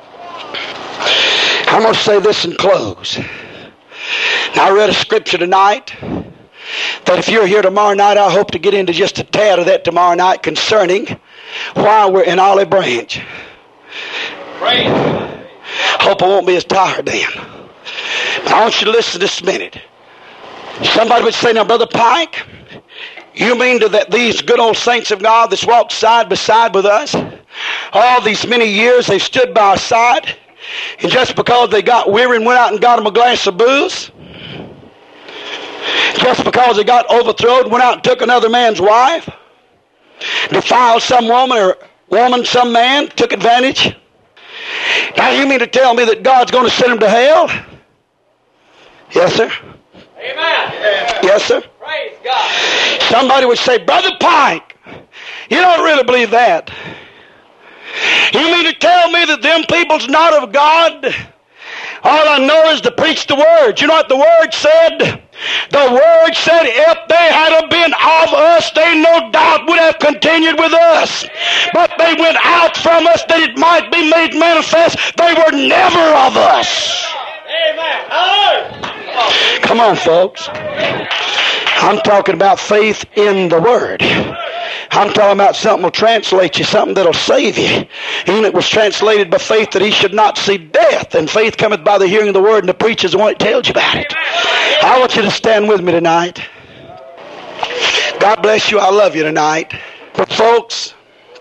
I'm going to say this and close. Now, I read a scripture tonight that if you're here tomorrow night, I hope to get into just a tad of that tomorrow night concerning why we're in Olive Branch. Praise. Hope I won't be as tired then. But I want you to listen this minute. Somebody would say, now, Brother Pike, you mean that these good old saints of God that's walked side by side with us, all these many years they've stood by our side, and just because they got weary and went out and got them a glass of booze, just because they got overthrown, went out and took another man's wife, defiled some woman, some man, took advantage. Now you mean to tell me that God's going to send them to hell? Yes, sir. Amen. Yes, sir. Praise God. Somebody would say, Brother Pike, you don't really believe that. You mean to tell me that them people's not of God? All I know is to preach the Word. You know what the Word said? The Word said if they had been of us, they no doubt would have continued with us. But they went out from us that it might be made manifest they were never of us. Amen. Hallelujah. Come on, folks. I'm talking about faith in the Word. I'm talking about something will translate you, something that'll save you. Enoch was translated by faith that he should not see death, and faith cometh by the hearing of the Word, and the preacher's the one that tells you about it. I want you to stand with me tonight. God bless you. I love you tonight. But folks,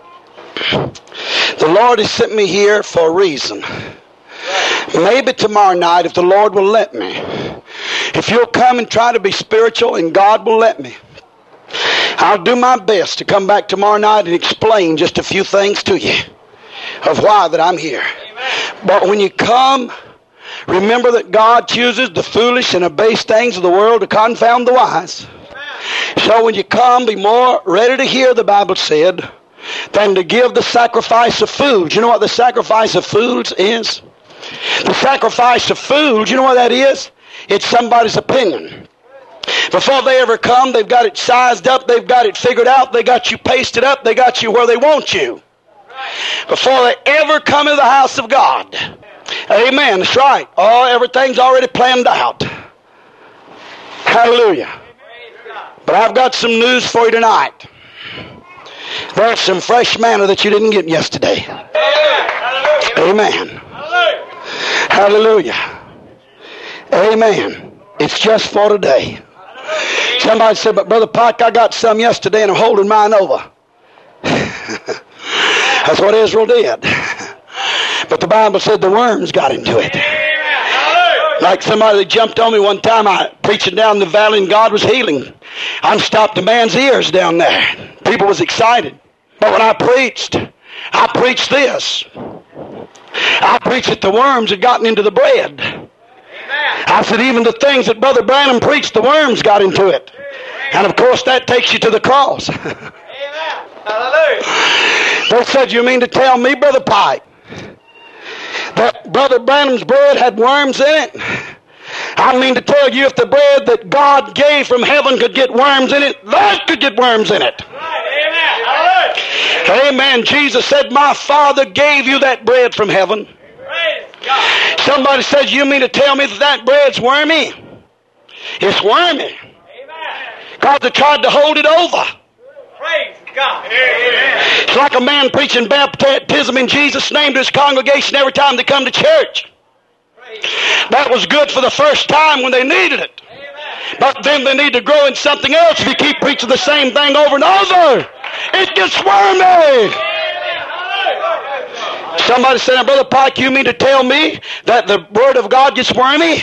the Lord has sent me here for a reason. Maybe tomorrow night, if the Lord will let me, if you'll come and try to be spiritual and God will let me, I'll do my best to come back tomorrow night and explain just a few things to you of why that I'm here. But when you come, remember that God chooses the foolish and the base things of the world to confound the wise. So when you come, be more ready to hear, the Bible said, than to give the sacrifice of fools. You know what the sacrifice of fools is? The sacrifice of fools, you know what that is? It's somebody's opinion. Before they ever come, they've got it sized up, they've got it figured out, they got you pasted up, they got you where they want you. Before they ever come to the house of God. Amen, that's right. Oh, everything's already planned out. Hallelujah. But I've got some news for you tonight. There's some fresh manna that you didn't get yesterday. Amen. Hallelujah. Amen. It's just for today. Somebody said, but Brother Pike, I got some yesterday and I'm holding mine over. That's what Israel did. But the Bible said the worms got into it. Hallelujah. Like somebody that jumped on me one time, I preaching down the valley and God was healing. I stopped a man's ears down there. People was excited. But when I preached this. I preached that the worms had gotten into the bread. I said even the things that Brother Branham preached, the worms got into it. And of course that takes you to the cross. Amen. Hallelujah. They said, you mean to tell me, Brother Pike, that Brother Branham's bread had worms in it? I mean to tell you, if the bread that God gave from heaven could get worms in it, that could get worms in it. Amen. Hallelujah. Amen. Jesus said, my Father gave you that bread from heaven. Praise God. Somebody says, you mean to tell me that that bread's wormy? It's wormy. Amen. God they tried to hold it over. Praise God. Amen. It's like a man preaching baptism in Jesus' name to his congregation every time they come to church. That was good for the first time when they needed it. But then they need to grow in something else. If you keep preaching the same thing over and over, it gets wormy. Somebody said, Brother Pike, you mean to tell me that the Word of God gets wormy?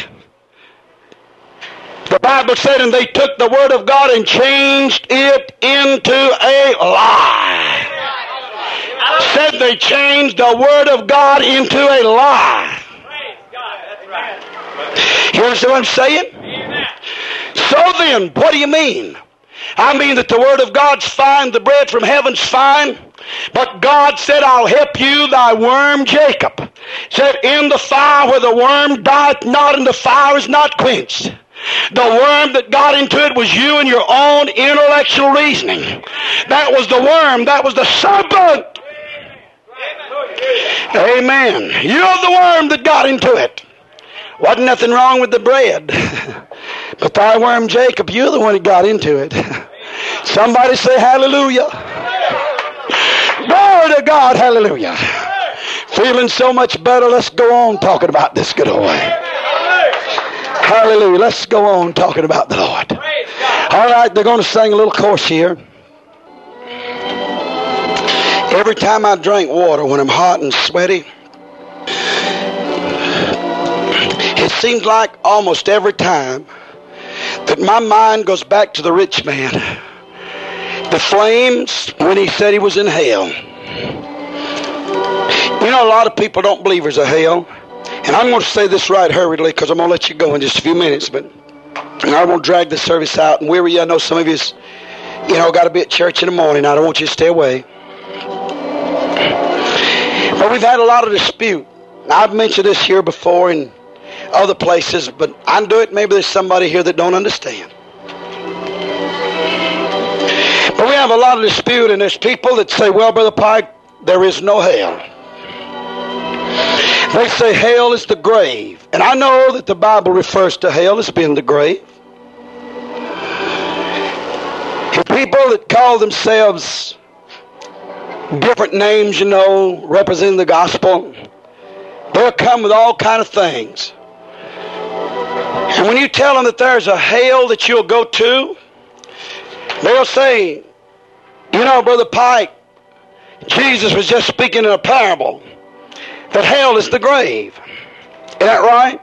The Bible said, and they took the Word of God and changed it into a lie. Said they changed the Word of God into a lie. You understand what I'm saying? So then, what do you mean? I mean that the Word of God's fine, the bread from heaven's fine, but God said, I'll help you, thy worm Jacob. Said, in the fire where the worm dieth not and the fire is not quenched. The worm that got into it was you and your own intellectual reasoning. That was the worm. That was the serpent. Amen. You're the worm that got into it. Wasn't nothing wrong with the bread. But thy worm Jacob, you're the one that got into it. Somebody say hallelujah. Glory to God, hallelujah. Feeling so much better, let's go on talking about this good old way. Hallelujah. Let's go on talking about the Lord. All right, they're going to sing a little chorus here. Every time I drink water, when I'm hot and sweaty, it seems like almost every time that my mind goes back to the rich man. The flames when he said he was in hell. You know, a lot of people don't believe there's a hell. And I'm going to say this right hurriedly because I'm going to let you go in just a few minutes. But I won't drag the service out and weary you. I know some of you, got to be at church in the morning. I don't want you to stay away. But we've had a lot of dispute. I've mentioned this here before in other places, but I do it. Maybe there's somebody here that don't understand. But we have a lot of dispute, and there's people that say, well, Brother Pike, there is no hell. They say hell is the grave. And I know that the Bible refers to hell as being the grave. The people that call themselves different names, representing the gospel, they'll come with all kind of things. And when you tell them that there's a hell that you'll go to, they'll say, Brother Pike, Jesus was just speaking in a parable that hell is the grave. Is that right?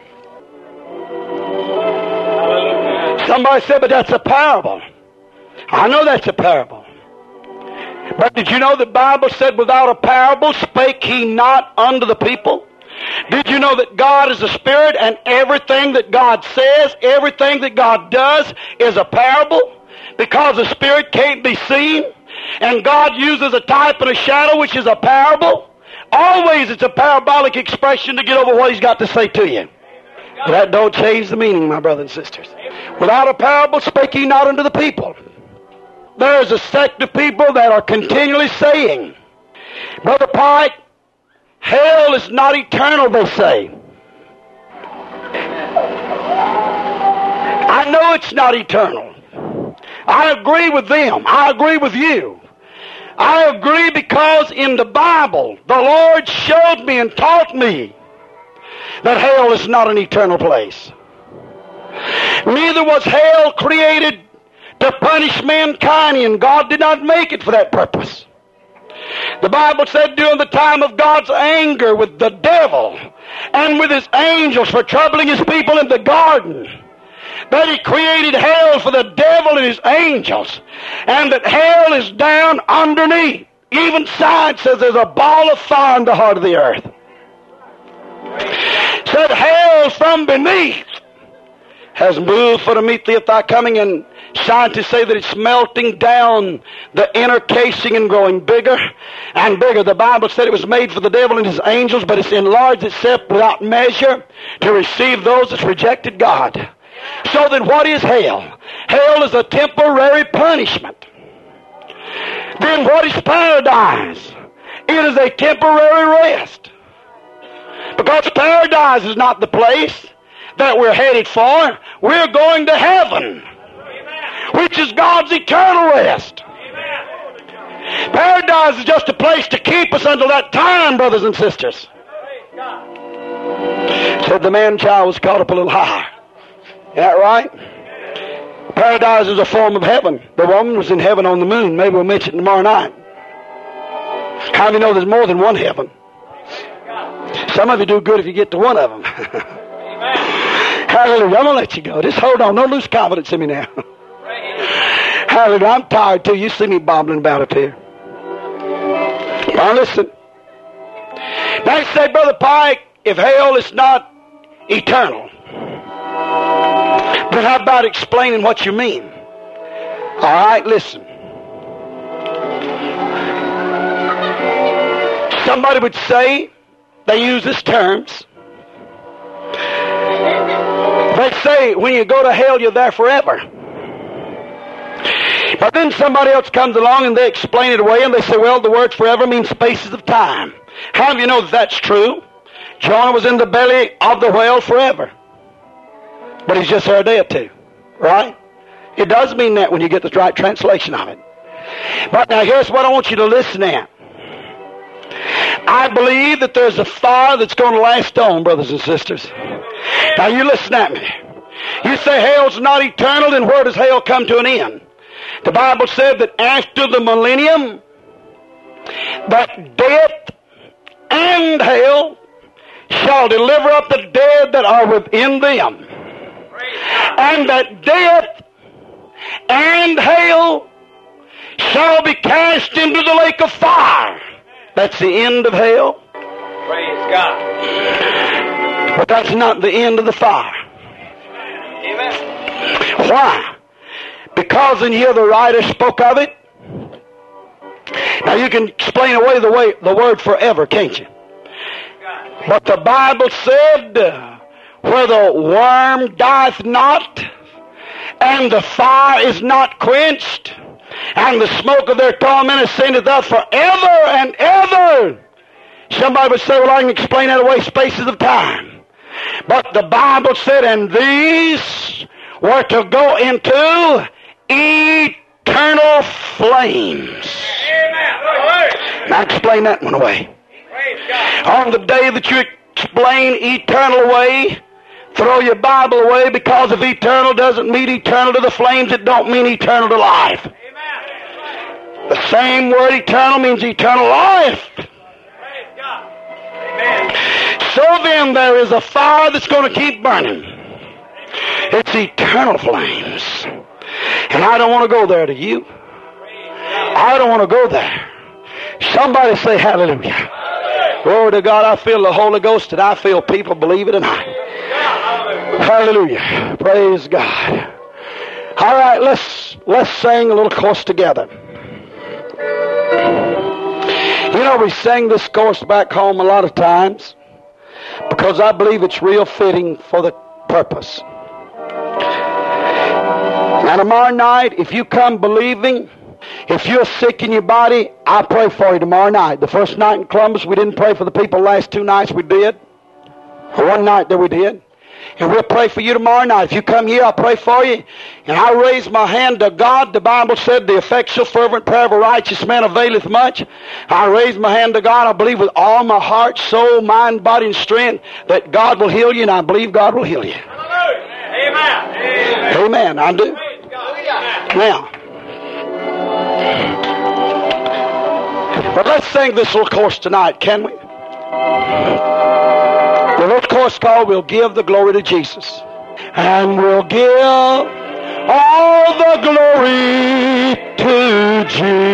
Somebody said, but that's a parable. I know that's a parable. But did you know the Bible said, without a parable spake he not unto the people? Did you know that God is a spirit and everything that God says, everything that God does is a parable? Because the spirit can't be seen. And God uses a type and a shadow, which is a parable. Always it's a parabolic expression to get over what he's got to say to you. But that don't change the meaning, my brothers and sisters. Without a parable spake he not unto the people. There's a sect of people that are continually saying, Brother Pike, hell is not eternal, they say. I know it's not eternal. I agree with them. I agree with you. I agree because in the Bible, the Lord showed me and taught me that hell is not an eternal place. Neither was hell created to punish mankind, and God did not make it for that purpose. The Bible said during the time of God's anger with the devil and with his angels for troubling his people in the garden, that he created hell for the devil and his angels, and that hell is down underneath. Even science says there's a ball of fire in the heart of the earth. Said hell from beneath has moved for to meet thee at thy coming, and scientists say that it's melting down the inner casing and growing bigger and bigger. The Bible said it was made for the devil and his angels, but it's enlarged itself without measure to receive those that rejected God. So then what is hell? Hell is a temporary punishment. Then what is paradise? It is a temporary rest. Because paradise is not the place that we're headed for. We're going to heaven, which is God's eternal rest. Paradise is just a place to keep us until that time, brothers and sisters. Said the man-child was caught up a little higher. Is that right? Paradise is a form of heaven. The woman was in heaven on the moon. Maybe we'll mention it tomorrow night. How do you know there's more than one heaven? Some of you do good if you get to one of them. Hallelujah. I'm going to let you go. Just hold on. Don't lose confidence in me now. Hallelujah. I'm tired too. You see me bobbling about up here. Now listen. Now you say, Brother Pike, if hell is not eternal, then how about explaining what you mean? All right, listen. Somebody would say, they use these terms. They say, when you go to hell, you're there forever. But then somebody else comes along and they explain it away and they say, well, the word forever means spaces of time. How do you know that that's true? Jonah was in the belly of the whale forever. But he's just there a day or two. Right? It does mean that when you get the right translation of it. But now here's what I want you to listen at. I believe that there's a fire that's going to last on, brothers and sisters. Now you listen at me. You say hell's not eternal, then where does hell come to an end? The Bible said that after the millennium, that death and hell shall deliver up the dead that are within them. And that death and hell shall be cast into the lake of fire. That's the end of hell. Praise God. But that's not the end of the fire. Amen. Why? Because in here the writer spoke of it. Now you can explain away the word forever, can't you? But the Bible said, where the worm dieth not, and the fire is not quenched, and the smoke of their torment ascendeth up forever and ever. Somebody would say, well, I can explain that away, spaces of time. But the Bible said, and these were to go into eternal flames. Amen. Now explain that one away. Praise God. On the day that you explain eternal away, throw your Bible away, because if eternal doesn't mean eternal to the flames, it don't mean eternal to life. Amen. The same word eternal means eternal life. Praise God. Amen. So then there is a fire that's going to keep burning. It's eternal flames. And I don't want to go there, do you? I don't want to go there. Somebody say hallelujah. Glory to God, I feel the Holy Ghost and I feel people believe it tonight. Hallelujah. Praise God. All right, let's sing a little chorus together. You know, we sing this chorus back home a lot of times because I believe it's real fitting for the purpose. Now tomorrow night, if you come believing, if you're sick in your body, I'll pray for you tomorrow night. The first night in Columbus, we didn't pray for the people. The last 2 nights we did. Or one night that we did. And we'll pray for you tomorrow night. If you come here, I'll pray for you. And I'll raise my hand to God. The Bible said the effectual fervent prayer of a righteous man availeth much. I raise my hand to God. I believe with all my heart, soul, mind, body, and strength that God will heal you, and I believe God will heal you. Hallelujah. Amen. Amen. I do. Praise God. Amen. Now, But let's sing this little chorus tonight, can we? The little chorus called, We'll Give the Glory to Jesus. And we'll give all the glory to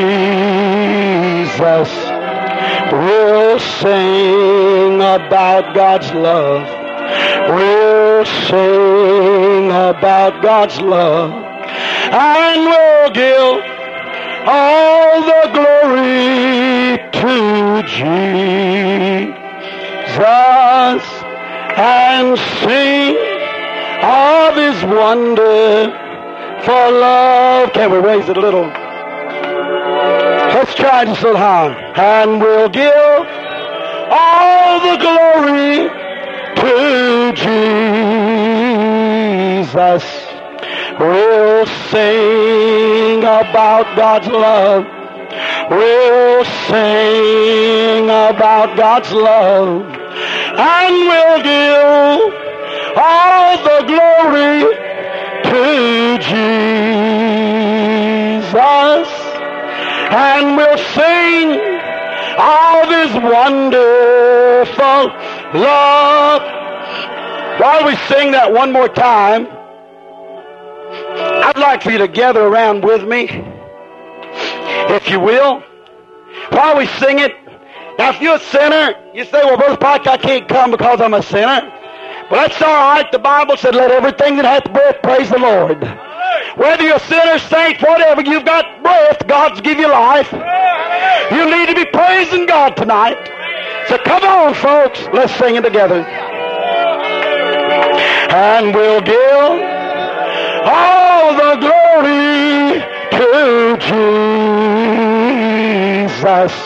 Jesus. We'll sing about God's love. We'll sing about God's love. And we'll give all the glory to Jesus and sing of His wonderful love. Can we raise it a little? Let's try just a little higher. And we'll give all the glory to Jesus. We'll sing about God's love. We'll sing about God's love. And we'll give all the glory to Jesus. And we'll sing of His wonderful love. While we sing that one more time, I'd like for you to gather around with me, if you will, while we sing it. Now, if you're a sinner, you say, well, Brother Pike, I can't come because I'm a sinner. Well, that's all right. The Bible said, let everything that hath breath praise the Lord. Whether you're a sinner, saint, whatever, you've got breath, God's give you life. You need to be praising God tonight. So come on, folks, let's sing it together. And we'll give all the glory to Jesus.